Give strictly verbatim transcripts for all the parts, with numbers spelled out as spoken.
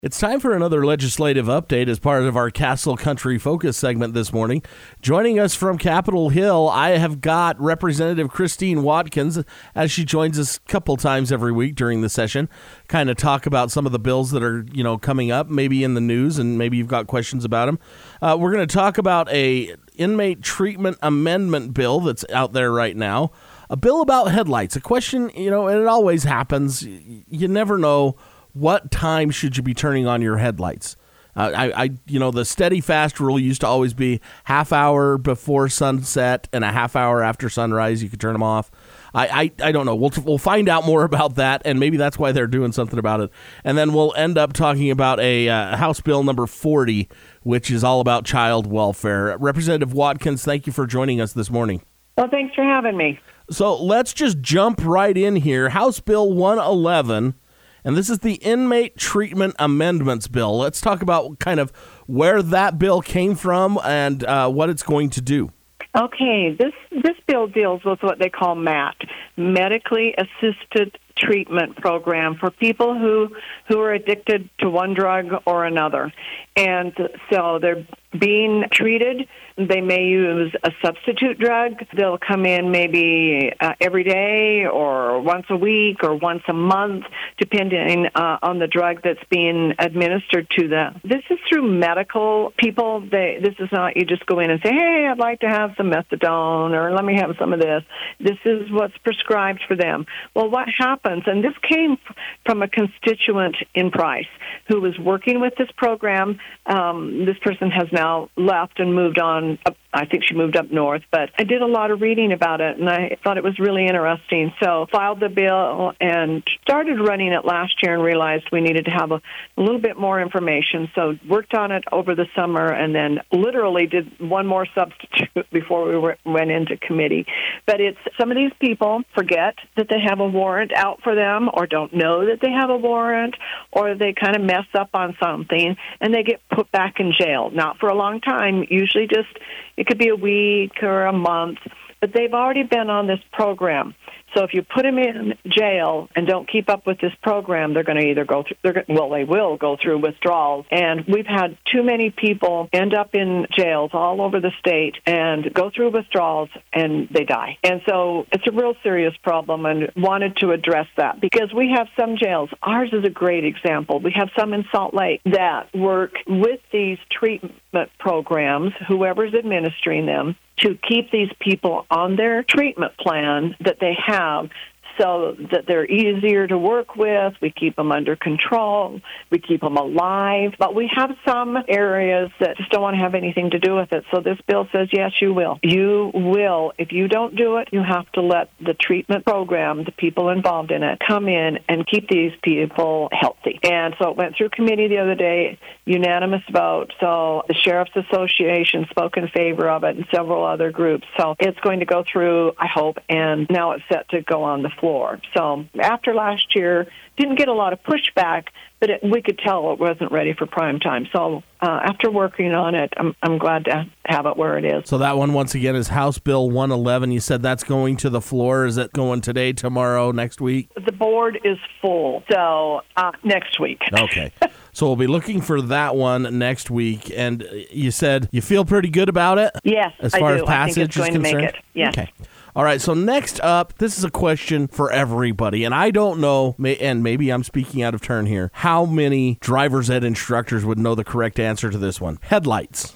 It's time for another legislative update as part of our Castle Country Focus segment this morning. Joining us from Capitol Hill, I have got Representative Christine Watkins, as she joins us a couple times every week during the session, kind of talk about some of the bills that are, you know, coming up, maybe in the news, and maybe you've got questions about them. Uh, we're going to talk about a inmate treatment amendment bill that's out there right now, a bill about headlights, a question, you know, and it always happens. You never know. What time should you be turning on your headlights? Uh, I, I, you know, the steady fast rule used to always be half hour before sunset and a half hour after sunrise. You could turn them off. I, I, I don't know. We'll we'll find out more about that, and maybe that's why they're doing something about it. And then we'll end up talking about a uh, House Bill number forty, which is all about child welfare. Representative Watkins, thank you for joining us this morning. Well, thanks for having me. So let's just jump right in here. House Bill one eleven. And this is the Inmate Treatment Amendments Bill. Let's talk about kind of where that bill came from and uh, what it's going to do. Okay, this this bill deals with what they call MAT, Medically Assisted Treatment Program, for people who, who are addicted to one drug or another. And so they're being treated. They may use a substitute drug. They'll come in maybe uh, every day or once a week or once a month, depending uh, on the drug that's being administered to them. This is through medical people. They, this is not you just go in and say, hey, I'd like to have some methadone, or let me have some of this. This is what's prescribed for them. Well, what happens, and this came from a constituent in Price who was working with this program. Um, this person has now left and moved on up, I think she moved up north, but I did a lot of reading about it, and I thought it was really interesting. So filed the bill and started running it last year and realized we needed to have a, a little bit more information. So worked on it over the summer and then literally did one more substitute before we were, went into committee. But it's some of these people forget that they have a warrant out for them or don't know that they have a warrant, or they kind of mess up on something and they get put back in jail. Not for a long time, usually just it could be a week or a month, but they've already been on this program. So if you put them in jail and don't keep up with this program, they're going to either go through, they're, well, they will go through withdrawals. And we've had too many people end up in jails all over the state and go through withdrawals and they die. And so it's a real serious problem, and wanted to address that because we have some jails. Ours is a great example. We have some in Salt Lake that work with these treatment programs, whoever's administering them, to keep these people on their treatment plan that they have so that they're easier to work with. We keep them under control. We keep them alive. But we have some areas that just don't want to have anything to do with it. So this bill says, yes, you will. You will. If you don't do it, you have to let the treatment program, the people involved in it, come in and keep these people healthy. And so it went through committee the other day, unanimous vote. So the Sheriff's Association spoke in favor of it and several other groups. So it's going to go through, I hope, and now it's set to go on the floor. So after last year, didn't get a lot of pushback, but it, we could tell it wasn't ready for prime time. So uh, after working on it, I'm, I'm glad to have it where it is. So that one, once again, is House Bill one eleven. You said that's going to the floor. Is it going today, tomorrow, next week? The board is full, so uh, next week. Okay. So we'll be looking for that one next week. And you said you feel pretty good about it? Yes, as far I do. as passage I think it's going is concerned? to make it. Yes. Okay. All right, so next up, this is a question for everybody, and I don't know, and maybe I'm speaking out of turn here, how many driver's ed instructors would know the correct answer to this one? Headlights.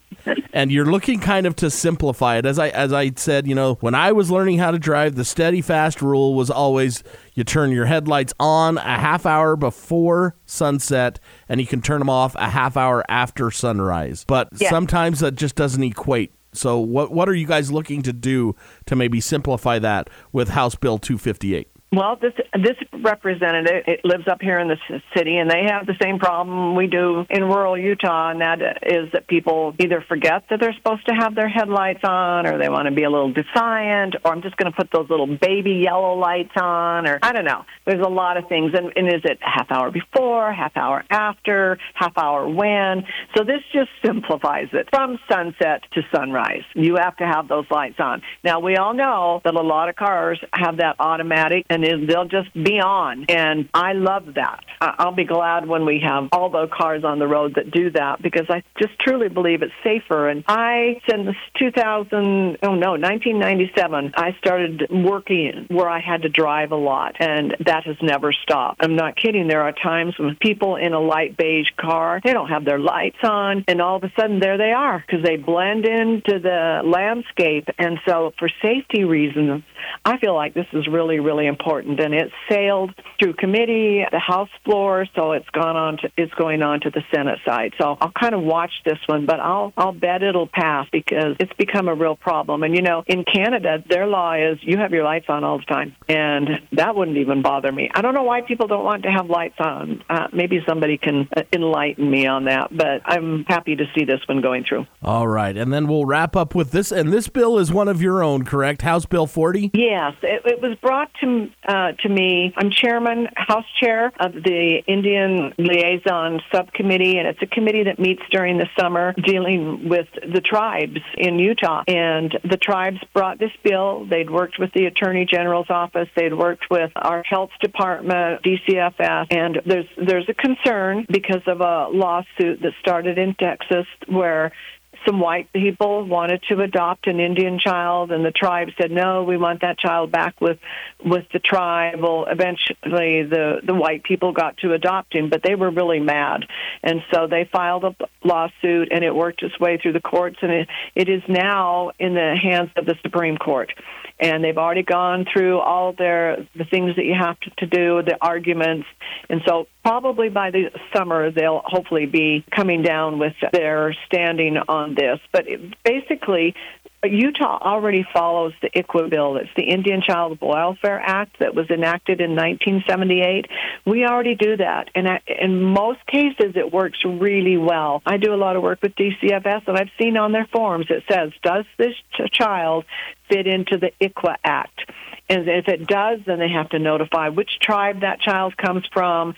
And you're looking kind of to simplify it. As I as I said, you know, when I was learning how to drive, the steady fast rule was always you turn your headlights on a half hour before sunset, and you can turn them off a half hour after sunrise. But yeah. Sometimes that just doesn't equate. So what what are you guys looking to do to maybe simplify that with House Bill two fifty-eight? Well, this this representative, it lives up here in the city, and they have the same problem we do in rural Utah, and that is that people either forget that they're supposed to have their headlights on, or they want to be a little defiant, or I'm just going to put those little baby yellow lights on, or I don't know. There's a lot of things, and, and is it half hour before, half hour after, half hour when? So this just simplifies it from sunset to sunrise. You have to have those lights on. Now, we all know that a lot of cars have that automatic and they'll just be on. And I love that. I'll be glad when we have all the cars on the road that do that, because I just truly believe it's safer. And I, since two thousand, oh no, nineteen ninety-seven, I started working where I had to drive a lot, and that has never stopped. I'm not kidding. There are times when people in a light beige car, they don't have their lights on, and all of a sudden there they are, because they blend into the landscape. And so for safety reasons, I feel like this is really, really important. And it's sailed through committee, the House floor, so it's gone on to, it's going on to the Senate side. So I'll kind of watch this one, but I'll I'll bet it'll pass, because it's become a real problem. And you know, in Canada, their law is you have your lights on all the time, and that wouldn't even bother me. I don't know why people don't want to have lights on. Uh, maybe somebody can uh, enlighten me on that, but I'm happy to see this one going through. All right, and then we'll wrap up with this. And this bill is one of your own, correct? House Bill forty? Yes, it, it was brought to uh, to me. I'm chairman, House Chair of the Indian Liaison Subcommittee, and it's a committee that meets during the summer dealing with the tribes in Utah. And the tribes brought this bill. They'd worked with the Attorney General's office. They'd worked with our health department, D C F S, and there's there's a concern because of a lawsuit that started in Texas where some white people wanted to adopt an Indian child, and the tribe said, no, we want that child back with with the tribe. Well, eventually the, the white people got to adopt him, but they were really mad. And so they filed a lawsuit, and it worked its way through the courts, and it, it is now in the hands of the Supreme Court. And they've already gone through all their the things that you have to, to do, the arguments. And so probably by the summer, they'll hopefully be coming down with their standing on this. But it, basically, Utah already follows the I C W A bill. It's the Indian Child Welfare Act that was enacted in nineteen seventy-eight. We already do that. And I, in most cases, it works really well. I do a lot of work with D C F S, and I've seen on their forms it says, does this ch- child fit into the I C W A Act? And if it does, then they have to notify which tribe that child comes from.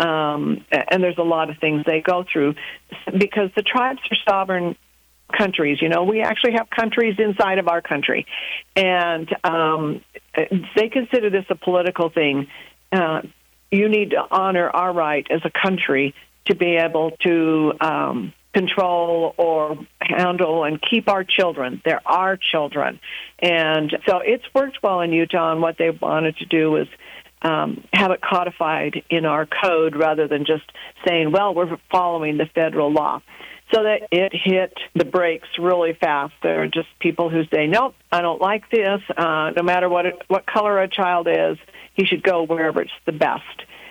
Um, and there's a lot of things they go through, because the tribes are sovereign countries. You know, we actually have countries inside of our country, and um, they consider this a political thing. Uh, you need to honor our right as a country to be able to um, control or handle and keep our children. They're our children. And so it's worked well in Utah, and what they wanted to do was um, have it codified in our code rather than just saying, well, we're following the federal law. So that it hit the brakes really fast. There are just people who say, nope, I don't like this. Uh, no matter what it, what color a child is, he should go wherever it's the best.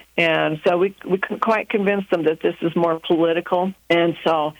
And so we we couldn't quite convince them that this is more political. And so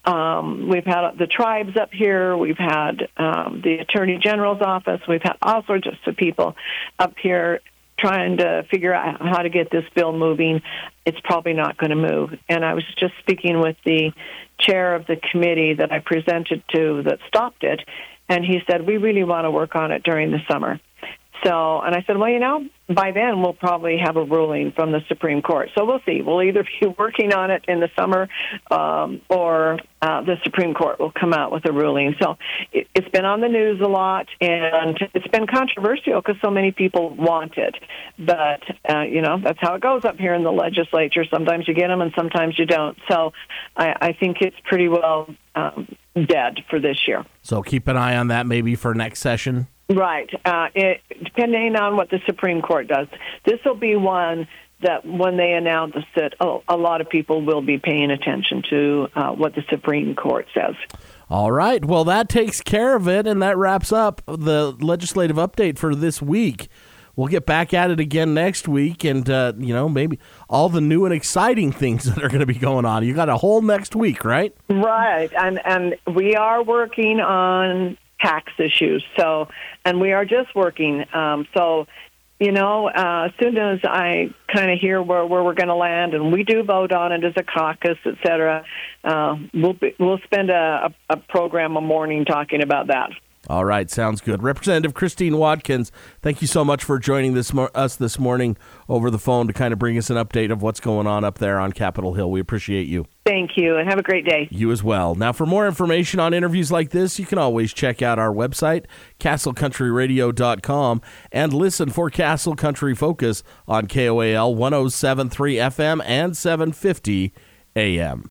um, we've had the tribes up here. We've had um, the Attorney General's office. We've had all sorts of people up here trying to figure out how to get this bill moving. It's probably not going to move. And I was just speaking with the chair of the committee that I presented to that stopped it, and he said, we really want to work on it during the summer. So, and I said, well, you know, by then we'll probably have a ruling from the Supreme Court. So we'll see. We'll either be working on it in the summer um, or uh, the Supreme Court will come out with a ruling. So it, it's been on the news a lot, and it's been controversial because so many people want it. But, uh, you know, that's how it goes up here in the legislature. Sometimes you get them and sometimes you don't. So I, I think it's pretty well um, dead for this year. So keep an eye on that maybe for next session. Right. Uh, it, depending on what the Supreme Court does. This will be one that when they announce it, a, a lot of people will be paying attention to uh, what the Supreme Court says. All right. Well, that takes care of it, and that wraps up the legislative update for this week. We'll get back at it again next week, and, uh, you know, maybe all the new and exciting things that are going to be going on. You got a whole next week, right? Right. And, and we are working on tax issues. So, and we are just working. Um, so, you know, uh, as soon as I kind of hear where, where we're going to land, and we do vote on it as a caucus, et cetera, uh, we'll be, we'll spend a, a, a program, a morning talking about that. All right, sounds good. Representative Christine Watkins, thank you so much for joining this mo- us this morning over the phone to kind of bring us an update of what's going on up there on Capitol Hill. We appreciate you. Thank you, and have a great day. You as well. Now, for more information on interviews like this, you can always check out our website, castle country radio dot com, and listen for Castle Country Focus on K O A L one oh seven point three F M and seven fifty A M.